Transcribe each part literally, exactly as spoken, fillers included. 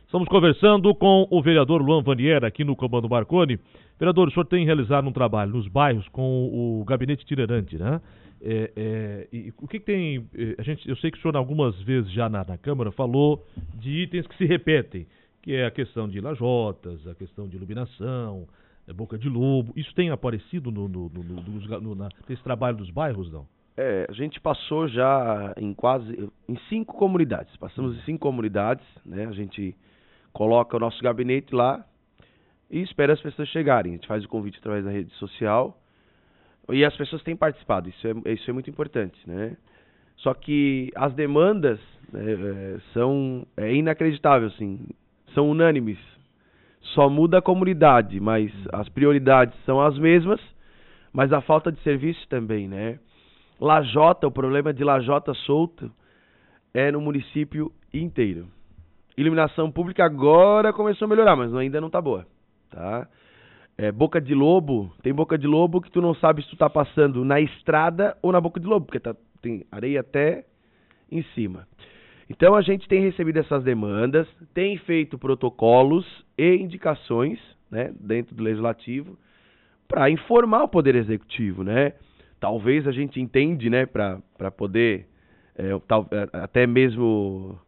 Estamos conversando com o vereador Luan Vanier aqui no Comando Marconi. Vereador, o senhor tem realizado um trabalho nos bairros com o gabinete itinerante, né? É, é, e o que, que tem... A gente, eu sei que o senhor algumas vezes já na, na Câmara falou de itens que se repetem, que é a questão de lajotas, a questão de iluminação, a boca de lobo. Isso tem aparecido no, no, no, no, no, na, nesse trabalho dos bairros, não? É, a gente passou já em quase... em cinco comunidades. Passamos em cinco comunidades, né? A gente coloca o nosso gabinete lá e espera as pessoas chegarem. A gente faz o convite através da rede social e as pessoas têm participado. Isso é, isso é muito importante, né? Só que as demandas, né, são é inacreditável, assim, são unânimes. Só muda a comunidade, mas as prioridades são as mesmas, mas a falta de serviço também, né? Lajota, o problema de lajota solta é no município inteiro. Iluminação pública agora começou a melhorar, mas ainda não tá boa, tá? É, boca de lobo, tem boca de lobo que tu não sabe se tu tá passando na estrada ou na boca de lobo, porque tá, tem areia até em cima. Então a gente tem recebido essas demandas, tem feito protocolos e indicações, né, dentro do Legislativo, para informar o Poder Executivo, né? Talvez a gente entende, né, para para poder é, tal, até mesmo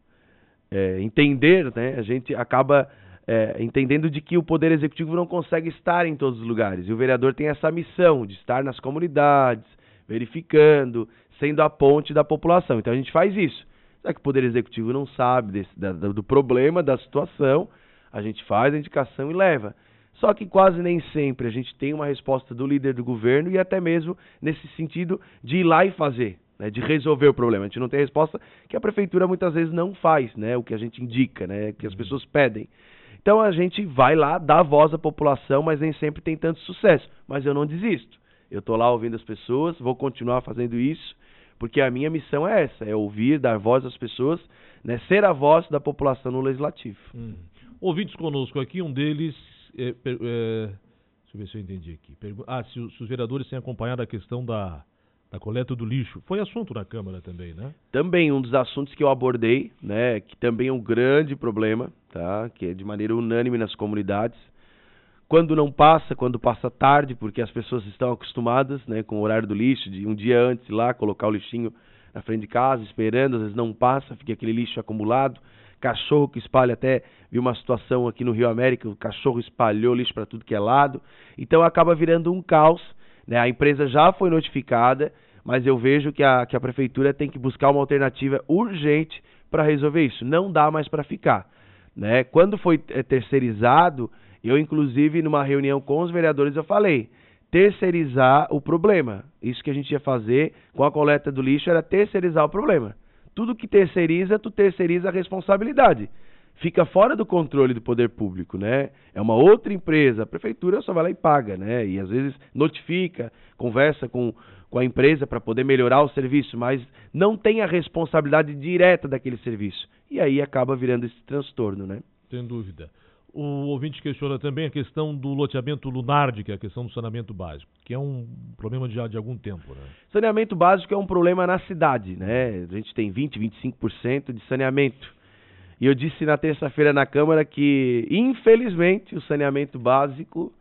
é, entender, né, a gente acaba é, entendendo de que o Poder Executivo não consegue estar em todos os lugares. E o vereador tem essa missão de estar nas comunidades, verificando, sendo a ponte da população. Então a gente faz isso. Será que o Poder Executivo não sabe desse, da, do problema, da situação? A gente faz a indicação e leva. Só que quase nem sempre a gente tem uma resposta do líder do governo e até mesmo nesse sentido de ir lá e fazer, né, de resolver o problema. A gente não tem resposta que a prefeitura muitas vezes não faz, né, o que a gente indica, né, que as pessoas pedem. Então a gente vai lá, dá voz à população, mas nem sempre tem tanto sucesso. Mas eu não desisto. Eu estou lá ouvindo as pessoas, vou continuar fazendo isso, porque a minha missão é essa, é ouvir, dar voz às pessoas, né, ser a voz da população no Legislativo. Hum. Ouvintes conosco aqui, um deles... É, per, é, deixa eu ver se eu entendi aqui. Pergu ah, se, se os vereadores têm acompanhado a questão da, da coleta do lixo. Foi assunto na Câmara também, né? Também um dos assuntos que eu abordei, né, que também é um grande problema, tá, que é de maneira unânime nas comunidades. Quando não passa, quando passa tarde, porque as pessoas estão acostumadas, né, com o horário do lixo, de um dia antes ir lá, colocar o lixinho na frente de casa, esperando, às vezes não passa, fica aquele lixo acumulado. Cachorro que espalha, até vi uma situação aqui no Rio América, o cachorro espalhou lixo para tudo que é lado, então acaba virando um caos, né? A empresa já foi notificada, mas eu vejo que a, que a prefeitura tem que buscar uma alternativa urgente para resolver isso, não dá mais para ficar, né? Quando foi é, terceirizado, eu inclusive numa reunião com os vereadores eu falei, terceirizar o problema, isso que a gente ia fazer com a coleta do lixo era terceirizar o problema. Tudo que terceiriza, tu terceiriza a responsabilidade. Fica fora do controle do poder público, né? É uma outra empresa, a prefeitura só vai lá e paga, né? E às vezes notifica, conversa com, com a empresa para poder melhorar o serviço, mas não tem a responsabilidade direta daquele serviço. E aí acaba virando esse transtorno, né? Sem dúvida. O ouvinte questiona também a questão do loteamento Lunardi, que é a questão do saneamento básico, que é um problema de, de algum tempo, né? Saneamento básico é um problema na cidade, né? A gente tem vinte, vinte e cinco por cento de saneamento. E eu disse na terça-feira na Câmara que, infelizmente, o saneamento básico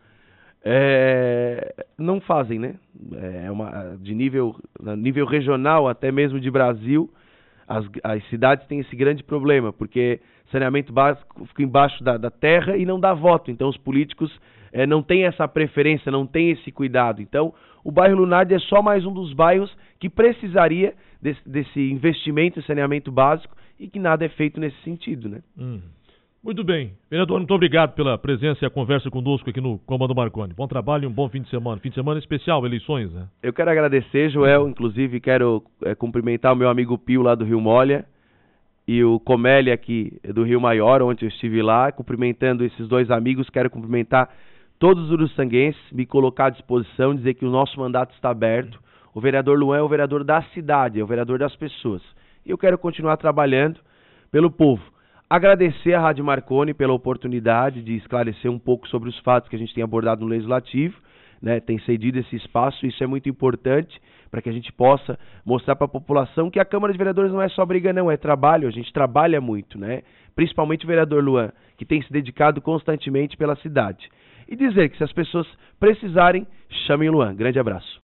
é, não fazem, né? É uma, de nível, nível regional, até mesmo de Brasil, as, as cidades têm esse grande problema, porque saneamento básico fica embaixo da, da terra e não dá voto. Então os políticos é, não têm essa preferência, não têm esse cuidado. Então o bairro Lunardi é só mais um dos bairros que precisaria desse, desse investimento em saneamento básico e que nada é feito nesse sentido, né? Hum. Muito bem. Vereador, muito obrigado pela presença e a conversa conosco aqui no Comando Marconi. Bom trabalho e um bom fim de semana. Fim de semana especial, eleições, né? Eu quero agradecer, Joel. Inclusive, quero é, cumprimentar o meu amigo Pio lá do Rio Molha e o Comélia aqui do Rio Maior, onde eu estive lá. Cumprimentando esses dois amigos, quero cumprimentar todos os uruçanguenses, me colocar à disposição, dizer que o nosso mandato está aberto. O vereador Luan é o vereador da cidade, é o vereador das pessoas. E eu quero continuar trabalhando pelo povo. Agradecer à Rádio Marconi pela oportunidade de esclarecer um pouco sobre os fatos que a gente tem abordado no Legislativo, né? Tem cedido esse espaço, isso é muito importante para que a gente possa mostrar para a população que a Câmara de Vereadores não é só briga não, é trabalho, a gente trabalha muito, né? Principalmente o vereador Luan, que tem se dedicado constantemente pela cidade. E dizer que se as pessoas precisarem, chamem o Luan. Grande abraço.